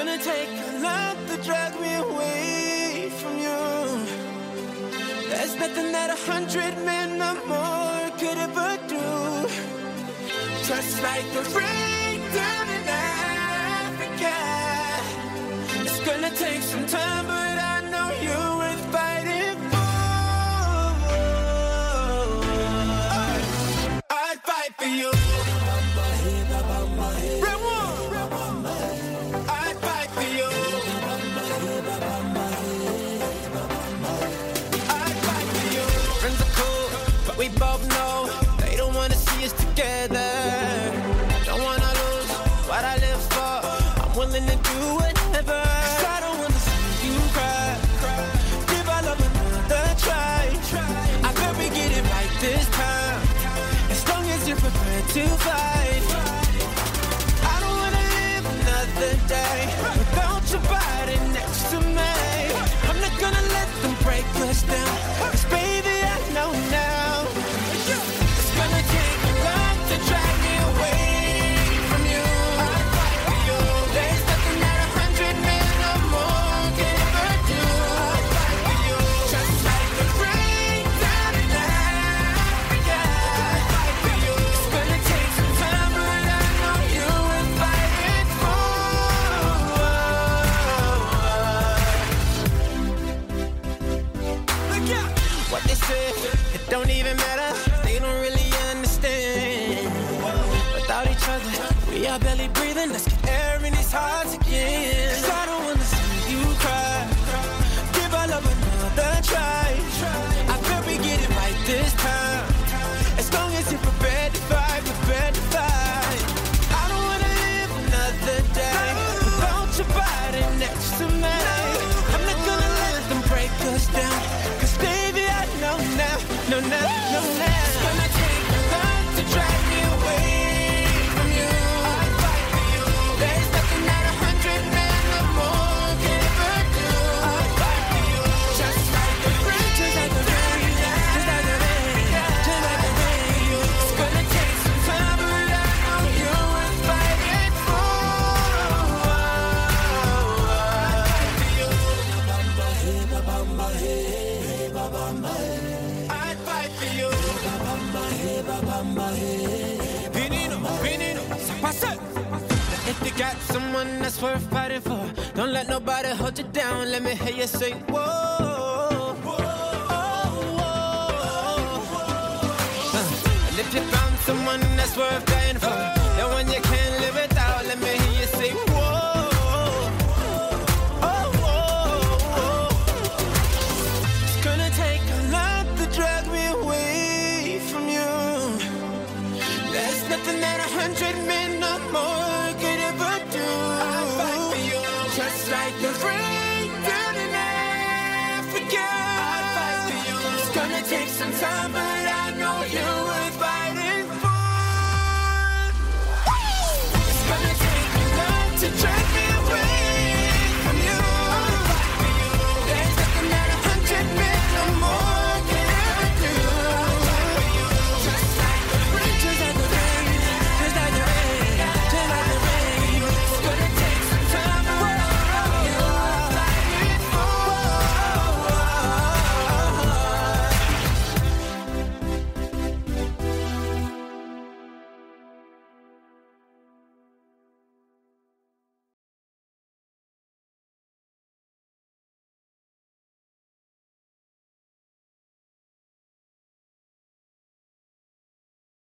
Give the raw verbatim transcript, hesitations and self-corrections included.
gonna take a lot to drag me away from you. There's nothing that a hundred men or more could ever do. Just like the rain down in Africa. It's gonna take some time, but I know you're worth fighting for. I'd fight for you. We both know they don't wanna see us together. Don't wanna lose what I live for. I'm willing to do whatever. Cause I don't wanna see you cry. Give our love another try. I bet we get it right this time. As long as you're prepared to fight. I don't wanna live another day without your body next to me. I'm not gonna let them break us down. Cause baby I know now. It don't even matter, they don't really understand. Without each other, we are barely breathing. Let's get air in these hearts again. Cause I don't wanna see you cry. Give our love another try. I bet we get it right this time. As long as you're prepared to fight, prepared to fight. I don't wanna live another day without your body next to me. I'm not gonna let them break us down. Cause baby I know now. No, no, no, no. It's gonna take a lot to drag me away from you. I'd fight for you. There's nothing that a hundred men or more can ever do. I'd fight for you. Just like the rain, just like the rain, just like the rain, just like the rain. It's gonna take some time, but I know you're worth fighting for. I'd fight for you. Vinino, Vinino, pasa. If you got someone that's worth fighting for, don't let nobody hold you down. Let me hear you say, whoa, whoa, whoa. Uh, and if you found someone that's worth dying for, the one you can't live without, let me hear you say, whoa, oh, whoa, whoa. It's gonna take a lot to drag me away from you. There's nothing that a hundred men or more could ever do. I'll fight for you. Just like the rain down in Africa. I'll fight for you. It's gonna take some time, but